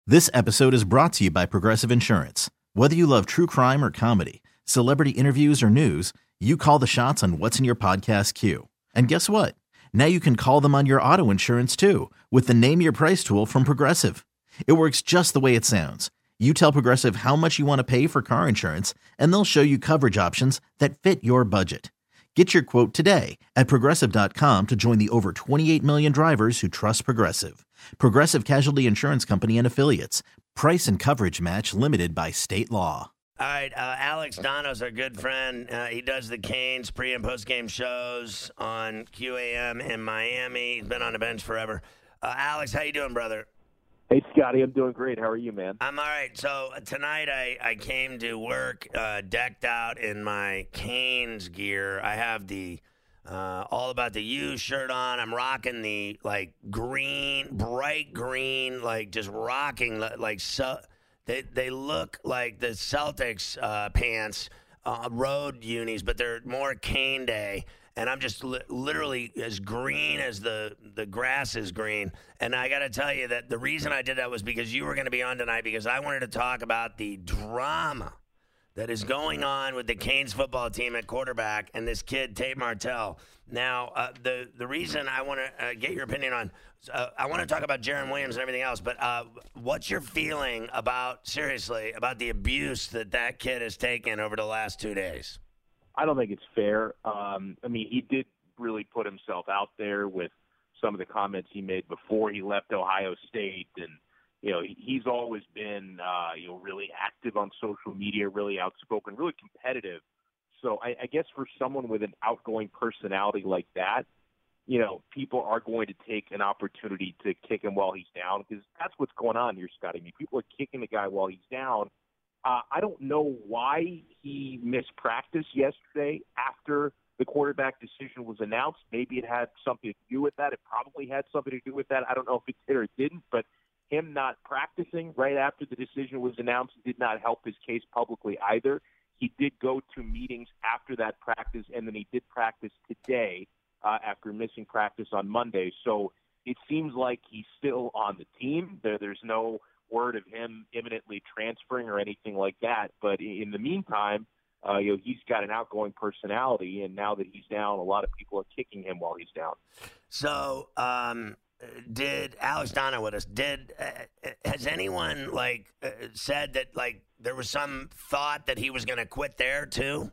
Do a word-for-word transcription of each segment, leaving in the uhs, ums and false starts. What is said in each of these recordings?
This episode is brought to you by Progressive Insurance. Whether you love true crime or comedy, celebrity interviews or news, you call the shots on what's in your podcast queue. And guess what? Now you can call them on your auto insurance too with the Name Your Price tool from Progressive. It works just the way it sounds. You tell Progressive how much you want to pay for car insurance, and they'll show you coverage options that fit your budget. Get your quote today at progressive dot com to join the over twenty-eight million drivers who trust Progressive. Progressive Casualty Insurance Company and Affiliates. Price and coverage match limited by state law. All right, uh, Alex Donno's our good friend. Uh, he does the Canes pre- and post-game shows on Q A M in Miami. He's been on the bench forever. Uh, Alex, how you doing, brother? Hey, Scotty, I'm doing great. How are you, man? I'm all right. So uh, tonight I, I came to work uh, decked out in my Canes gear. I have the uh, All About the U shirt on. I'm rocking the, like, green, bright green, like, just rocking, like, so, they, they look like the Celtics uh, pants, uh, road unis, but they're more Cane Day. And I'm just li- literally as green as the, the grass is green. And I got to tell you that the reason I did that was because you were going to be on tonight, because I wanted to talk about the drama that is going on with the Canes football team at quarterback and this kid, Tate Martell. Now, uh, the, the reason I want to uh, get your opinion on, uh, I want to talk about Jarren Williams and everything else, but uh, what's your feeling about, seriously, about the abuse that that kid has taken over the last two days? I don't think it's fair. Um, I mean, he did really put himself out there with some of the comments he made before he left Ohio State. And, you know, he, he's always been, uh, you know, really active on social media, really outspoken, really competitive. So I, I guess for someone with an outgoing personality like that, you know, people are going to take an opportunity to kick him while he's down, because that's what's going on here, Scotty. I mean, people are kicking the guy while he's down. Uh, I don't know why he missed practice yesterday after the quarterback decision was announced. Maybe it had something to do with that. It probably had something to do with that. I don't know if it did or it didn't, but him not practicing right after the decision was announced did not help his case publicly either. He did go to meetings after that practice, and then he did practice today uh, after missing practice on Monday. So it seems like he's still on the team. There, there's no word of him imminently transferring or anything like that. But in the meantime, uh, you know, he's got an outgoing personality, and now that he's down, a lot of people are kicking him while he's down. So, um, did Alex Donno with us? Did uh, has anyone like uh, said that like there was some thought that he was going to quit there too?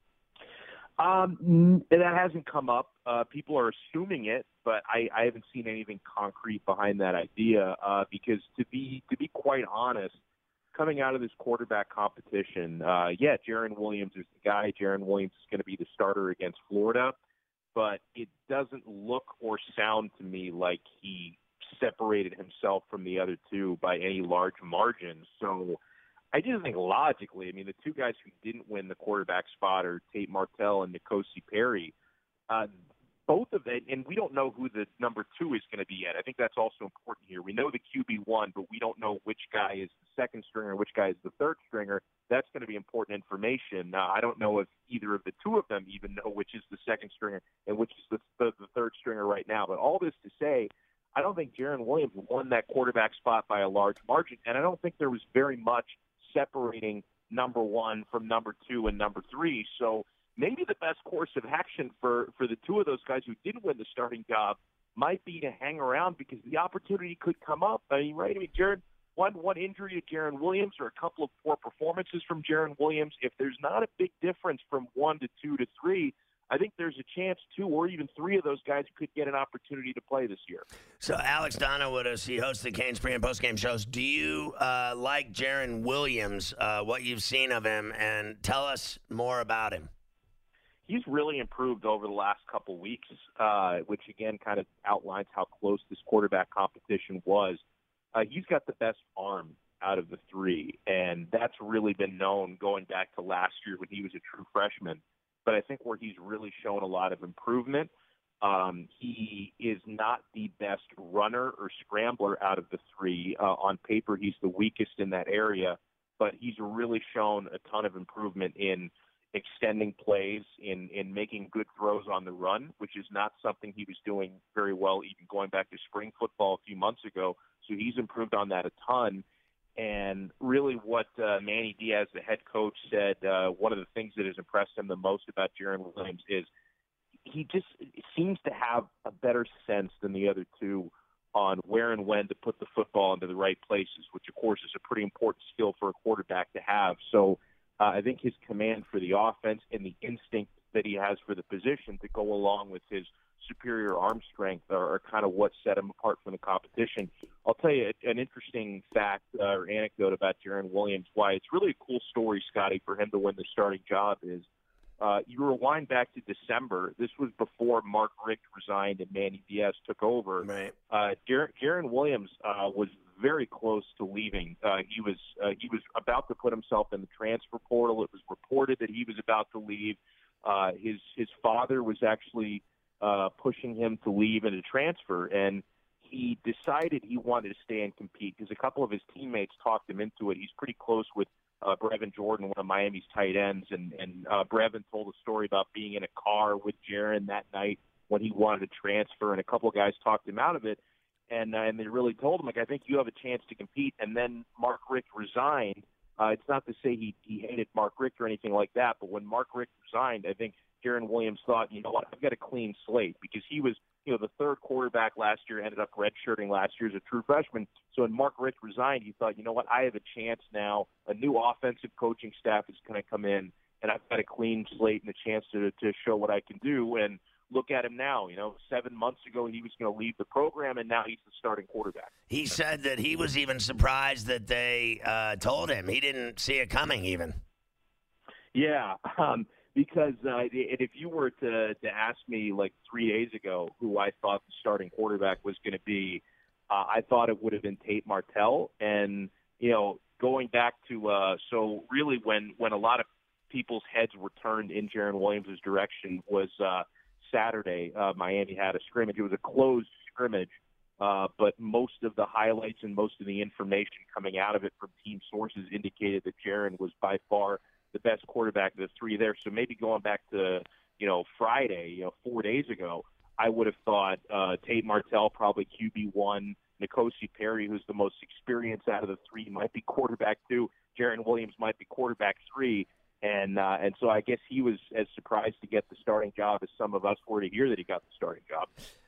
Um, that hasn't come up. Uh, people are assuming it, but I, I haven't seen anything concrete behind that idea. Uh, because to be to be quite honest, coming out of this quarterback competition, uh, yeah, Jarren Williams is the guy. Jarren Williams is going to be the starter against Florida, but it doesn't look or sound to me like he separated himself from the other two by any large margin. So I just think logically, I mean, the two guys who didn't win the quarterback spot are Tate Martell and N'Kosi Perry. Uh, both of them, and we don't know who the number two is going to be yet. I think that's also important here. We know the Q B one, but we don't know which guy is the second stringer, which guy is the third stringer. That's going to be important information. Uh, I don't know if either of the two of them even know which is the second stringer and which is the, the, the third stringer right now. But all this to say, I don't think Jarren Williams won that quarterback spot by a large margin, and I don't think there was very much separating number one from number two and number three. So maybe the best course of action for, for the two of those guys who didn't win the starting job might be to hang around, because the opportunity could come up. I mean, right? I mean, Jarren, one, one injury to Jarren Williams or a couple of poor performances from Jarren Williams, if there's not a big difference from one to two to three, I think there's a chance two or even three of those guys could get an opportunity to play this year. So Alex Donno with us. He hosts the Canes pre- and post-game shows. Do you uh, like Jarren Williams, uh, what you've seen of him, and tell us more about him? He's really improved over the last couple weeks, uh, which, again, kind of outlines how close this quarterback competition was. Uh, he's got the best arm out of the three, and that's really been known going back to last year when he was a true freshman. But I think where he's really shown a lot of improvement, um, he is not the best runner or scrambler out of the three. Uh, on paper, he's the weakest in that area, but he's really shown a ton of improvement in extending plays, in, in making good throws on the run, which is not something he was doing very well even going back to spring football a few months ago. So he's improved on that a ton. And really what uh, Manny Diaz, the head coach, said, uh, one of the things that has impressed him the most about Jarren Williams is he just seems to have a better sense than the other two on where and when to put the football into the right places, which, of course, is a pretty important skill for a quarterback to have. So uh, I think his command for the offense and the instinct that he has for the position to go along with his superior arm strength are, are kind of what set him apart from the competition. I'll tell you an interesting fact uh, or anecdote about Jarren Williams, why it's really a cool story, Scotty, for him to win the starting job is uh, you rewind back to December. This was before Mark Richt resigned and Manny Diaz took over. Right. Uh, Jarren, Jarren Williams uh, was very close to leaving. Uh, he was uh, he was about to put himself in the transfer portal. It was reported that he was about to leave. Uh, his his father was actually uh, pushing him to leave and to transfer, and he decided he wanted to stay and compete because a couple of his teammates talked him into it. He's pretty close with uh, Brevin Jordan, one of Miami's tight ends, and, and uh, Brevin told a story about being in a car with Jarren that night when he wanted to transfer, and a couple of guys talked him out of it, and, uh, and they really told him, like, I think you have a chance to compete, and then Mark Richt resigned. Uh, it's not to say he, he hated Mark Richt or anything like that, but when Mark Richt resigned, I think Jarren Williams thought, you know what, I've got a clean slate because he was, you know, the third quarterback last year, ended up redshirting last year as a true freshman. So when Mark Richt resigned, he thought, you know what, I have a chance now. A new offensive coaching staff is going to come in, and I've got a clean slate and a chance to to show what I can do. And look at him now. You know, seven months ago he was going to leave the program, and now he's the starting quarterback. He said that he was even surprised that they uh, told him. He didn't see it coming even. Yeah, um, because uh, if you were to, to ask me like three days ago who I thought the starting quarterback was going to be, uh, I thought it would have been Tate Martell. And, you know, going back to uh, – so really when, when a lot of people's heads were turned in Jarren Williams' direction was uh, Saturday. Uh, Miami had a scrimmage. It was a closed scrimmage, uh, but most of the highlights and most of the information coming out of it from team sources indicated that Jarren was by far – the best quarterback of the three there. So maybe going back to, you know, Friday, you know, four days ago, I would have thought uh, Tate Martell probably Q B one, N'Kosi Perry, who's the most experienced out of the three, might be quarterback two, Jarren Williams might be quarterback three. And uh, and so I guess he was as surprised to get the starting job as some of us were to hear that he got the starting job.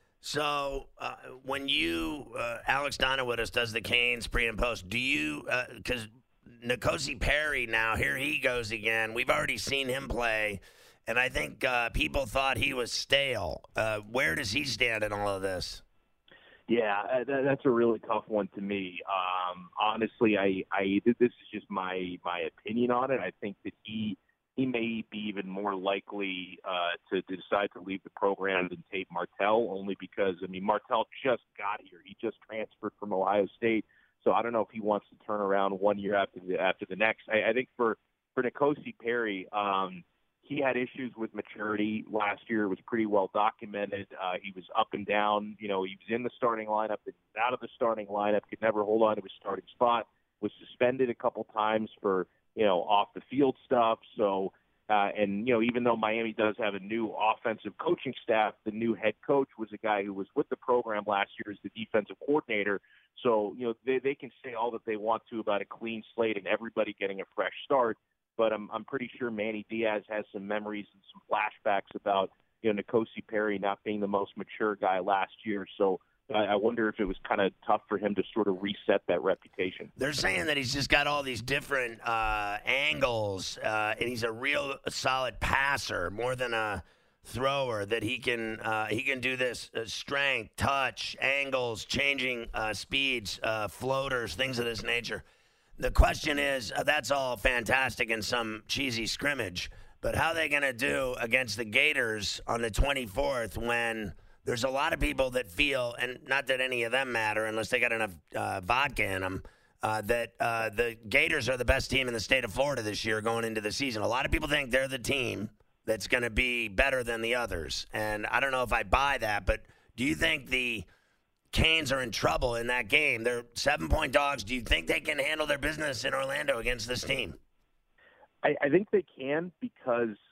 So uh, when you, uh, Alex Donowittis does the Canes pre and post, do you, because uh, N'Kosi Perry now, here he goes again. We've already seen him play, and I think uh, people thought he was stale. Uh, where does he stand in all of this? Yeah, that, that's a really tough one to me. Um, honestly, I, I this is just my my opinion on it. I think that he he may be even more likely uh, to, to decide to leave the program than Tate Martell, only because, I mean, Martell just got here. He just transferred from Ohio State. So I don't know if he wants to turn around one year after the after the next. I, I think for for N'Kosi Perry, um, he had issues with maturity last year. It was pretty well documented. Uh, he was up and down. You know, he was in the starting lineup, then out of the starting lineup. Could never hold on to his starting spot. Was suspended a couple times for you know off the field stuff. So. Uh, and, you know, even though Miami does have a new offensive coaching staff, the new head coach was a guy who was with the program last year as the defensive coordinator. So, you know, they, they can say all that they want to about a clean slate and everybody getting a fresh start. But I'm, I'm pretty sure Manny Diaz has some memories and some flashbacks about, you know, N'Kosi Perry not being the most mature guy last year. So I wonder if it was kind of tough for him to sort of reset that reputation. They're saying that he's just got all these different uh, angles, uh, and he's a real solid passer more than a thrower. That he can uh, he can do this uh, strength, touch, angles, changing uh, speeds, uh, floaters, things of this nature. The question is, uh, that's all fantastic in some cheesy scrimmage, but how are they going to do against the Gators on the twenty-fourth when there's a lot of people that feel, and not that any of them matter unless they got enough uh, vodka in them, uh, that uh, the Gators are the best team in the state of Florida this year going into the season. A lot of people think they're the team that's going to be better than the others. And I don't know if I buy that, but do you think the Canes are in trouble in that game? They're seven-point dogs. Do you think they can handle their business in Orlando against this team? I, I think they can because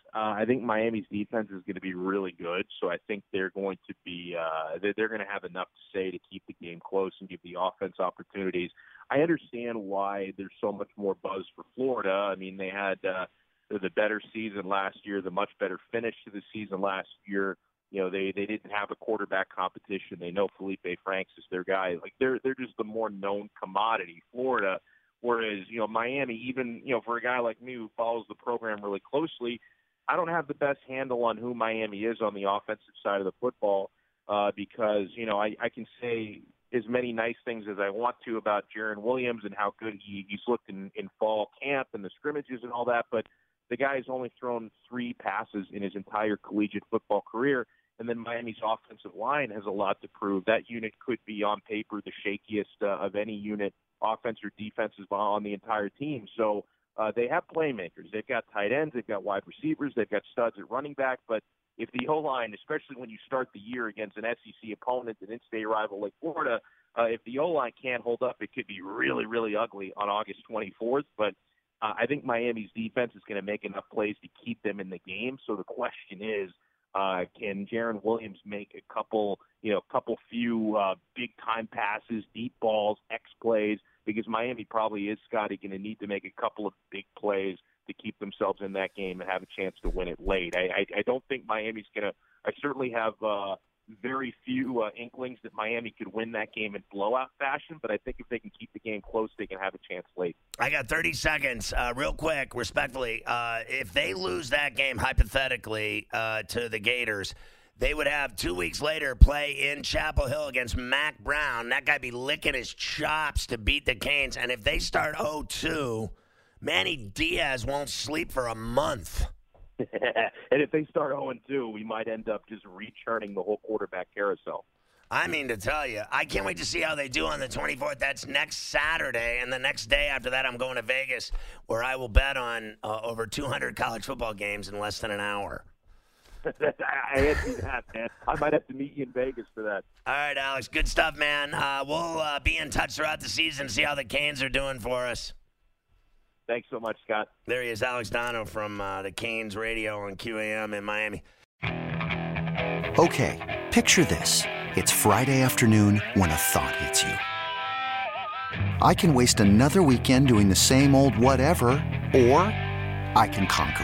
Uh, I think Miami's defense is going to be really good, so I think they're going to be uh, they're, they're going to have enough to say to keep the game close and give the offense opportunities. I understand why there's so much more buzz for Florida. I mean, they had uh, the better season last year, the much better finish to the season last year. You know, they, they didn't have a quarterback competition. They know Felipe Franks is their guy. Like they're they're just the more known commodity, Florida. Whereas, you know, Miami, even, you know, for a guy like me who follows the program really closely, I don't have the best handle on who Miami is on the offensive side of the football uh, because, you know, I, I can say as many nice things as I want to about Jarren Williams and how good he, he's looked in, in fall camp and the scrimmages and all that, but the guy's only thrown three passes in his entire collegiate football career. And then Miami's offensive line has a lot to prove. That unit could be on paper the shakiest uh, of any unit, offense or defenses on the entire team. So uh, they have playmakers. They've got tight ends. They've got wide receivers. They've got studs at running back. But if the O-line, especially when you start the year against an S E C opponent, an in-state rival like Florida, uh, if the O-line can't hold up, it could be really, really ugly on August twenty-fourth. But uh, I think Miami's defense is going to make enough plays to keep them in the game. So the question is, Uh, can Jarren Williams make a couple, you know, couple few uh, big time passes, deep balls, X plays? Because Miami probably is, Scotty, going to need to make a couple of big plays to keep themselves in that game and have a chance to win it late. I, I, I don't think Miami's going to. I certainly have uh, very few uh, inklings that Miami could win that game in blowout fashion, but I think if they can keep the game close, they can have a chance late. I got thirty seconds. Uh, real quick, respectfully, uh, if they lose that game, hypothetically, uh, to the Gators, they would have two weeks later play in Chapel Hill against Mac Brown. That guy be licking his chops to beat the Canes. And if they start oh two, Manny Diaz won't sleep for a month. And if they start oh and two, we might end up just rechurning the whole quarterback carousel. I mean to tell you, I can't wait to see how they do on the twenty-fourth. That's next Saturday, and the next day after that, I'm going to Vegas, where I will bet on uh, over two hundred college football games in less than an hour. I had to do that, man. I might have to meet you in Vegas for that. All right, Alex, good stuff, man. Uh, we'll uh, be in touch throughout the season, see how the Canes are doing for us. Thanks so much, Scott. There he is, Alex Dono from uh, the Canes Radio on Q A M in Miami. Okay, picture this. It's Friday afternoon when a thought hits you. I can waste another weekend doing the same old whatever, or I can conquer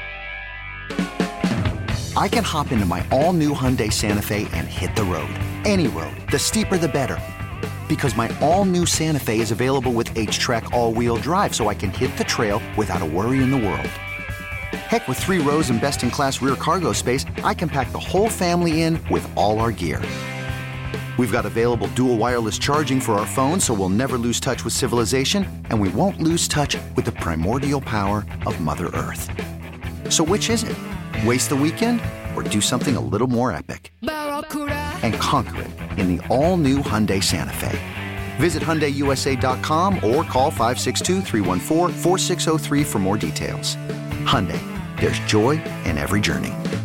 it. I can hop into my all-new Hyundai Santa Fe and hit the road. Any road. The steeper, the better. Because my all-new Santa Fe is available with H-Track all-wheel drive, so I can hit the trail without a worry in the world. Heck, with three rows and best-in-class rear cargo space, I can pack the whole family in with all our gear. We've got available dual wireless charging for our phones, so we'll never lose touch with civilization, and we won't lose touch with the primordial power of Mother Earth. So which is it? Waste the weekend or do something a little more epic? And conquer it in the all-new Hyundai Santa Fe. Visit Hyundai U S A dot com or call five six two, three one four, four six zero three for more details. Hyundai, there's joy in every journey.